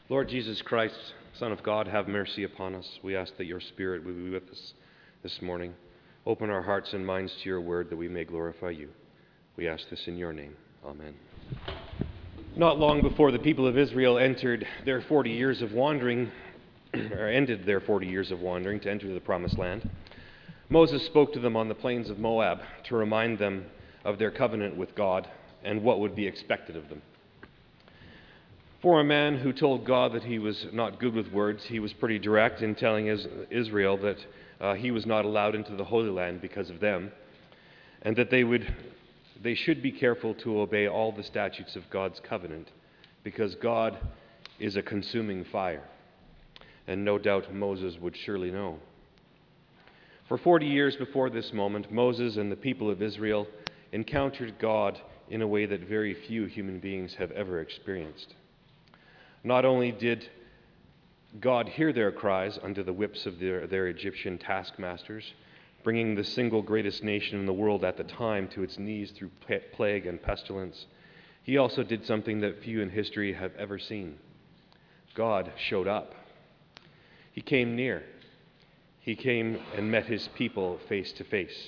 Lord Jesus Christ, Son of God, have mercy upon us. We ask that your Spirit will be with us this morning. Open our hearts and minds to your word that we may glorify you. We ask this in your name. Amen. Not long before the people of Israel entered their 40 years of wandering, or ended their 40 years of wandering to enter the promised land, Moses spoke to them on the plains of Moab to remind them of their covenant with God and what would be expected of them. For a man who told God that he was not good with words, he was pretty direct in telling Israel that he was not allowed into the Holy Land because of them, and that they should be careful to obey all the statutes of God's covenant, because God is a consuming fire. And no doubt Moses would surely know. For 40 years before this moment, Moses and the people of Israel encountered God in a way that very few human beings have ever experienced. Not only did God hear their cries under the whips of their Egyptian taskmasters, bringing the single greatest nation in the world at the time to its knees through plague and pestilence, he also did something that few in history have ever seen. God showed up. He came near. He came and met his people face to face.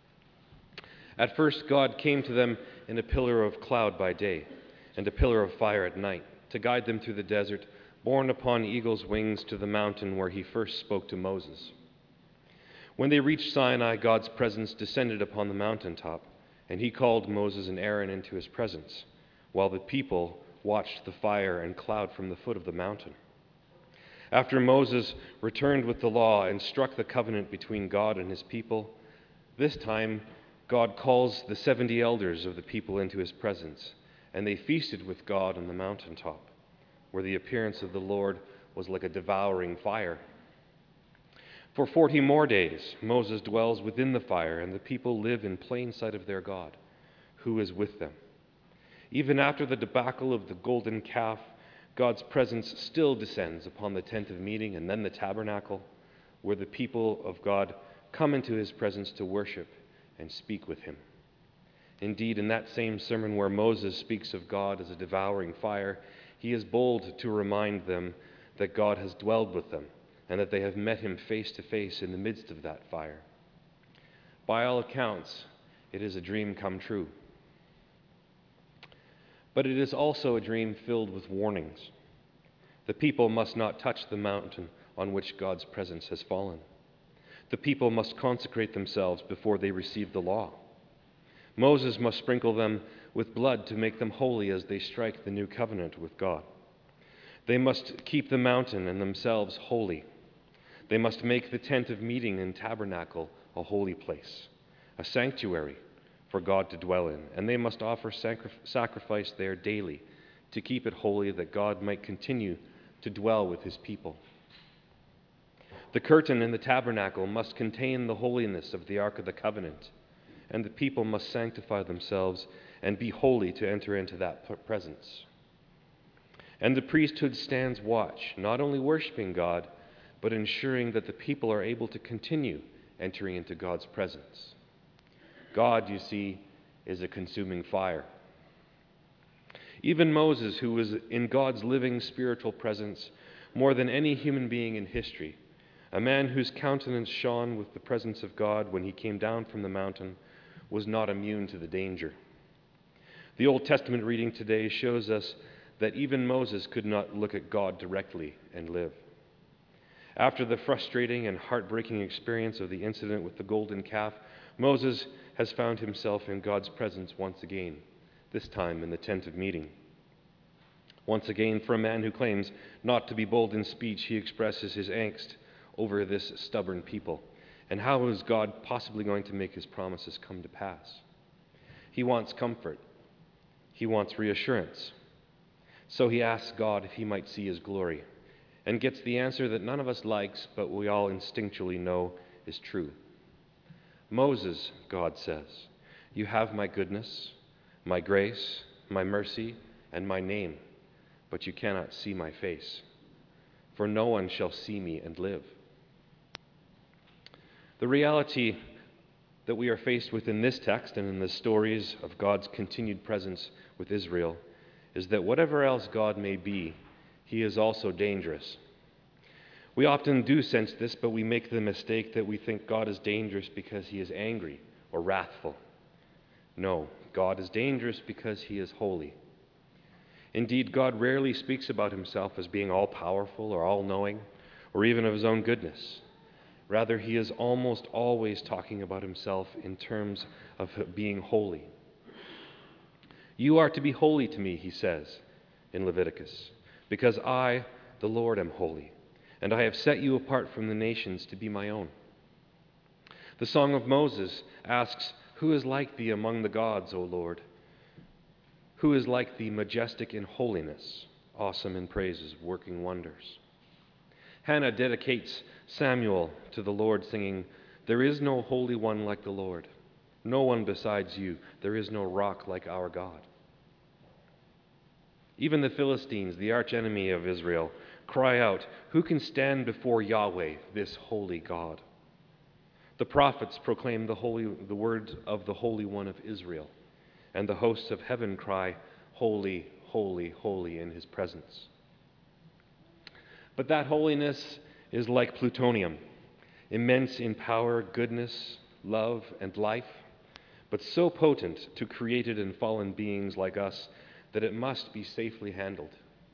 At first, God came to them in a pillar of cloud by day and a pillar of fire at night, to guide them through the desert, borne upon eagle's wings to the mountain where he first spoke to Moses. When they reached Sinai, God's presence descended upon the mountaintop, and he called Moses and Aaron into his presence, while the people watched the fire and cloud from the foot of the mountain. After Moses returned with the law and struck the covenant between God and his people, this time God calls the 70 elders of the people into his presence, and they feasted with God on the mountaintop, where the appearance of the Lord was like a devouring fire. For 40 more days, Moses dwells within the fire, and the people live in plain sight of their God, who is with them. Even after the debacle of the golden calf, God's presence still descends upon the tent of meeting and then the tabernacle, where the people of God come into his presence to worship and speak with him. Indeed, in that same sermon where Moses speaks of God as a devouring fire, he is bold to remind them that God has dwelled with them and that they have met him face to face in the midst of that fire. By all accounts, it is a dream come true. But it is also a dream filled with warnings. The people must not touch the mountain on which God's presence has fallen. The people must consecrate themselves before they receive the law. Moses must sprinkle them with blood to make them holy as they strike the new covenant with God. They must keep the mountain and themselves holy. They must make the tent of meeting and tabernacle a holy place, a sanctuary for God to dwell in, and they must offer sacrifice there daily to keep it holy, that God might continue to dwell with his people. The curtain in the tabernacle must contain the holiness of the Ark of the Covenant, and the people must sanctify themselves and be holy to enter into that presence. And the priesthood stands watch, not only worshiping God, but ensuring that the people are able to continue entering into God's presence. God, you see, is a consuming fire. Even Moses, who was in God's living spiritual presence more than any human being in history, a man whose countenance shone with the presence of God when he came down from the mountain, was not immune to the danger. The Old Testament reading today shows us that even Moses could not look at God directly and live. After the frustrating and heartbreaking experience of the incident with the golden calf, Moses has found himself in God's presence once again, this time in the tent of meeting. Once again, for a man who claims not to be bold in speech, he expresses his angst over this stubborn people. And how is God possibly going to make his promises come to pass? He wants comfort. He wants reassurance. So he asks God if he might see his glory, and gets the answer that none of us likes, but we all instinctually know is true. Moses, God says, you have my goodness, my grace, my mercy, and my name, but you cannot see my face, for no one shall see me and live. The reality that we are faced with in this text and in the stories of God's continued presence with Israel is that whatever else God may be, he is also dangerous. We often do sense this, but we make the mistake that we think God is dangerous because he is angry or wrathful. No, God is dangerous because he is holy. Indeed, God rarely speaks about himself as being all-powerful or all-knowing, or even of his own goodness. Rather, he is almost always talking about himself in terms of being holy. You are to be holy to me, he says in Leviticus, because I, the Lord, am holy, and I have set you apart from the nations to be my own. The Song of Moses asks, who is like thee among the gods, O Lord? Who is like thee, majestic in holiness, awesome in praises, working wonders? Hannah dedicates Samuel to the Lord, singing, there is no holy one like the Lord. No one besides you. There is no rock like our God. Even the Philistines, the archenemy of Israel, cry out, who can stand before Yahweh, this holy God? The prophets proclaim the word of the Holy One of Israel, and the hosts of heaven cry, holy, holy, holy in his presence. But that holiness is like plutonium, immense in power, goodness, love, and life, but so potent to created and fallen beings like us that it must be safely handled.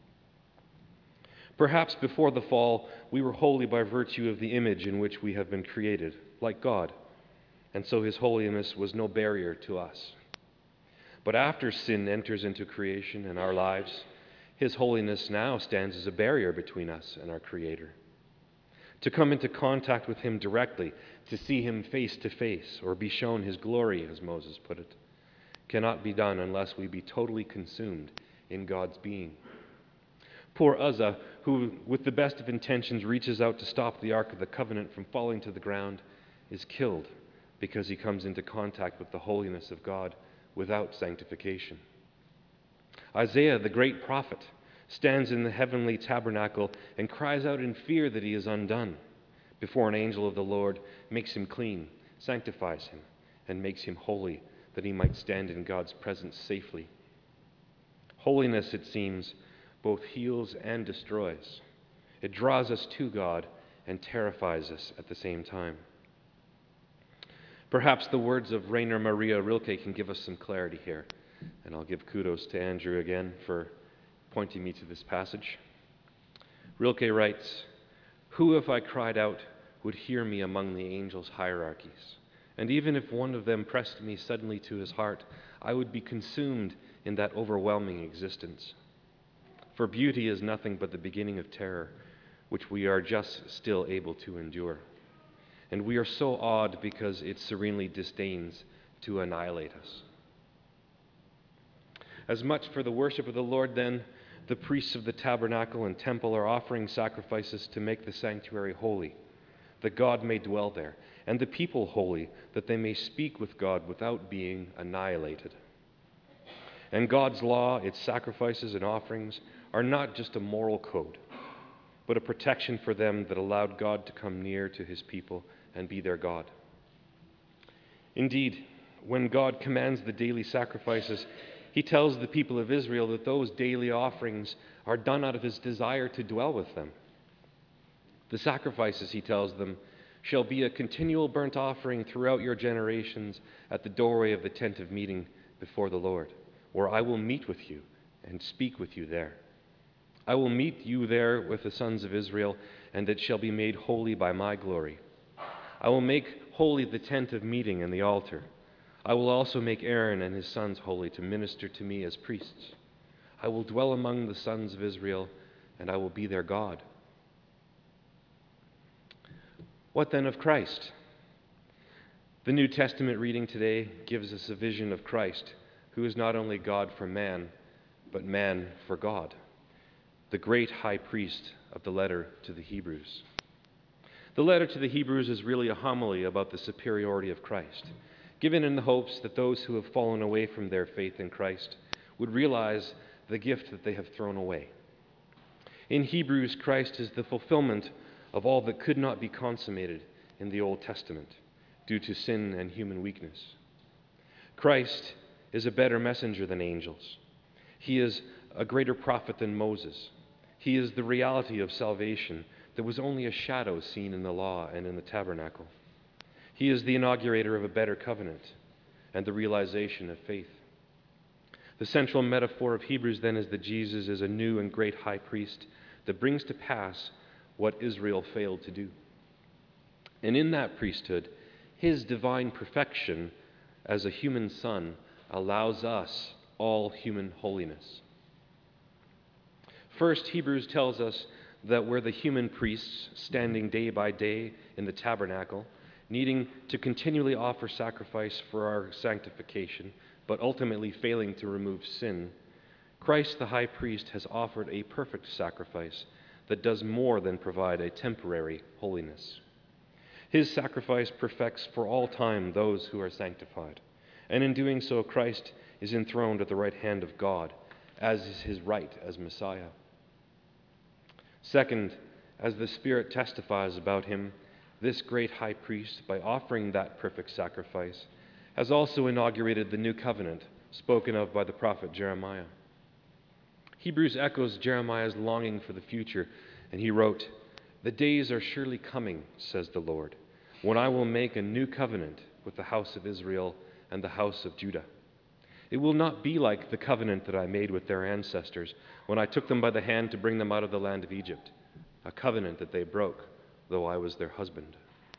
Perhaps before the fall, we were holy by virtue of the image in which we have been created, like God, and so his holiness was no barrier to us. But after sin enters into creation and our lives, his holiness now stands as a barrier between us and our Creator. To come into contact with him directly, to see him face to face, or be shown his glory, as Moses put it, cannot be done unless we be totally consumed in God's being. Poor Uzzah, who with the best of intentions reaches out to stop the Ark of the Covenant from falling to the ground, is killed because he comes into contact with the holiness of God without sanctification. Isaiah, the great prophet, stands in the heavenly tabernacle and cries out in fear that he is undone before an angel of the Lord makes him clean, sanctifies him, and makes him holy, that he might stand in God's presence safely. Holiness, it seems, both heals and destroys. It draws us to God and terrifies us at the same time. Perhaps the words of Rainer Maria Rilke can give us some clarity here. And I'll give kudos to Andrew again for pointing me to this passage. Rilke writes, who, if I cried out, would hear me among the angels' hierarchies? And even if one of them pressed me suddenly to his heart, I would be consumed in that overwhelming existence. For beauty is nothing but the beginning of terror, which we are just still able to endure. And we are so awed because it serenely disdains to annihilate us. As much for the worship of the Lord, then, the priests of the tabernacle and temple are offering sacrifices to make the sanctuary holy, that God may dwell there, and the people holy, that they may speak with God without being annihilated. And God's law, its sacrifices and offerings, are not just a moral code, but a protection for them that allowed God to come near to his people and be their God. Indeed, when God commands the daily sacrifices, he tells the people of Israel that those daily offerings are done out of his desire to dwell with them. The sacrifices, he tells them, shall be a continual burnt offering throughout your generations at the doorway of the tent of meeting before the Lord, where I will meet with you and speak with you there. I will meet you there with the sons of Israel, and it shall be made holy by my glory. I will make holy the tent of meeting and the altar. I will also make Aaron and his sons holy to minister to me as priests. I will dwell among the sons of Israel, and I will be their God. What then of Christ? The New Testament reading today gives us a vision of Christ, who is not only God for man, but man for God, the great high priest of the letter to the Hebrews. The letter to the Hebrews is really a homily about the superiority of Christ, given in the hopes that those who have fallen away from their faith in Christ would realize the gift that they have thrown away. In Hebrews, Christ is the fulfillment of all that could not be consummated in the Old Testament due to sin and human weakness. Christ is a better messenger than angels. He is a greater prophet than Moses. He is the reality of salvation that was only a shadow seen in the law and in the tabernacle. He is the inaugurator of a better covenant and the realization of faith. The central metaphor of Hebrews then is that Jesus is a new and great high priest that brings to pass what Israel failed to do. And in that priesthood, his divine perfection as a human son allows us all human holiness. First, Hebrews tells us that we're the human priests standing day by day in the tabernacle, needing to continually offer sacrifice for our sanctification, but ultimately failing to remove sin. Christ the high priest has offered a perfect sacrifice that does more than provide a temporary holiness. His sacrifice perfects for all time those who are sanctified, and in doing so, Christ is enthroned at the right hand of God, as is his right as Messiah. Second, as the Spirit testifies about him, this great high priest, by offering that perfect sacrifice, has also inaugurated the new covenant spoken of by the prophet Jeremiah. Hebrews echoes Jeremiah's longing for the future, and he wrote, "The days are surely coming, says the Lord, when I will make a new covenant with the house of Israel and the house of Judah. It will not be like the covenant that I made with their ancestors when I took them by the hand to bring them out of the land of Egypt, a covenant that they broke, though I was their husband.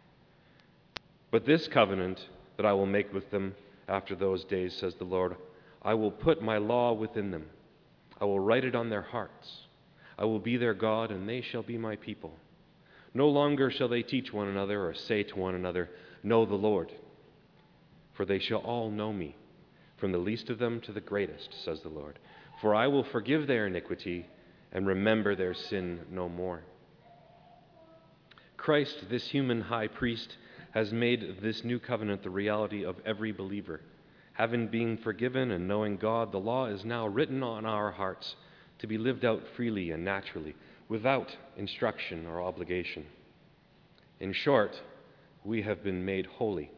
But this covenant that I will make with them after those days, says the Lord, I will put my law within them. I will write it on their hearts. I will be their God, and they shall be my people. No longer shall they teach one another or say to one another, 'Know the Lord,' for they shall all know me, from the least of them to the greatest, says the Lord. For I will forgive their iniquity and remember their sin no more." Christ, this human high priest, has made this new covenant the reality of every believer. Having been forgiven and knowing God, the law is now written on our hearts to be lived out freely and naturally, without instruction or obligation. In short, we have been made holy.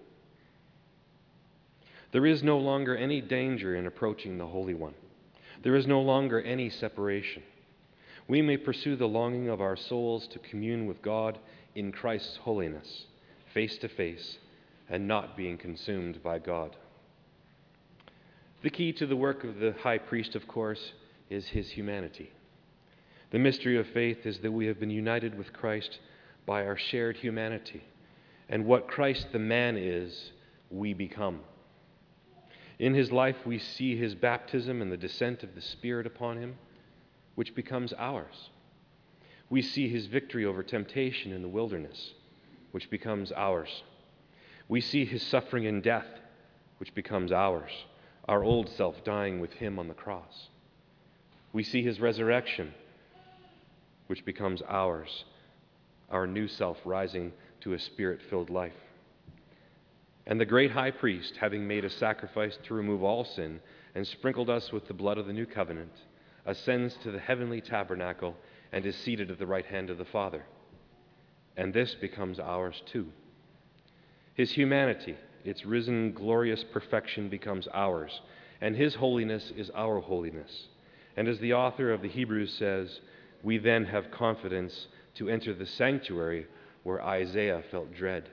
There is no longer any danger in approaching the Holy One. There is no longer any separation. We may pursue the longing of our souls to commune with God in Christ's holiness, face to face, and not being consumed by God. The key to the work of the high priest, of course, is his humanity. The mystery of faith is that we have been united with Christ by our shared humanity, and what Christ the man is, we become. In his life, we see his baptism and the descent of the Spirit upon him, which becomes ours. We see his victory over temptation in the wilderness, which becomes ours. We see his suffering and death, which becomes ours, our old self dying with him on the cross. We see his resurrection, which becomes ours, our new self rising to a Spirit-filled life. And the great high priest, having made a sacrifice to remove all sin and sprinkled us with the blood of the new covenant, ascends to the heavenly tabernacle and is seated at the right hand of the Father. And this becomes ours too. His humanity, its risen, glorious perfection becomes ours, and his holiness is our holiness. And as the author of the Hebrews says, we then have confidence to enter the sanctuary where Isaiah felt dread.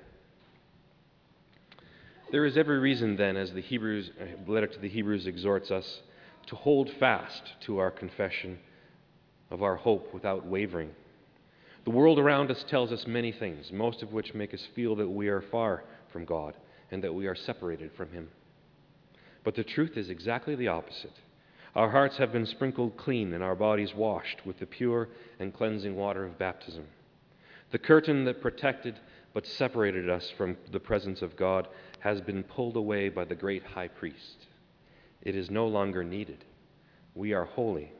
There is every reason then, as the letter to the Hebrews exhorts us, to hold fast to our confession of our hope without wavering. The world around us tells us many things, most of which make us feel that we are far from God and that we are separated from him. But the truth is exactly the opposite. Our hearts have been sprinkled clean and our bodies washed with the pure and cleansing water of baptism. The curtain that protected but separated us from the presence of God has been pulled away by the great high priest. It is no longer needed. We are holy.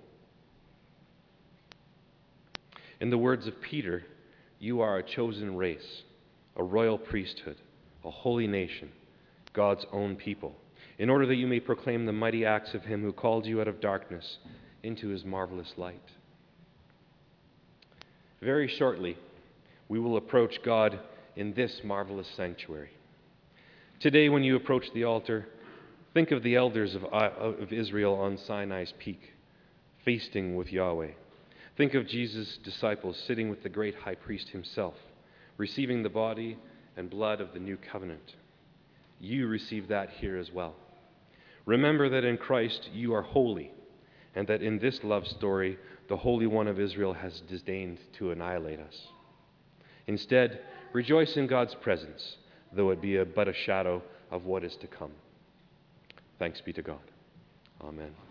In the words of Peter, you are a chosen race, a royal priesthood, a holy nation, God's own people, in order that you may proclaim the mighty acts of him who called you out of darkness into his marvelous light. Very shortly, we will approach God in this marvelous sanctuary. Today, when you approach the altar, think of the elders of Israel on Sinai's peak, feasting with Yahweh. Think of Jesus' disciples sitting with the great high priest himself, receiving the body and blood of the new covenant. You receive that here as well. Remember that in Christ you are holy, and that in this love story, the Holy One of Israel has disdained to annihilate us. Instead, rejoice in God's presence, though it be but a shadow of what is to come. Thanks be to God. Amen.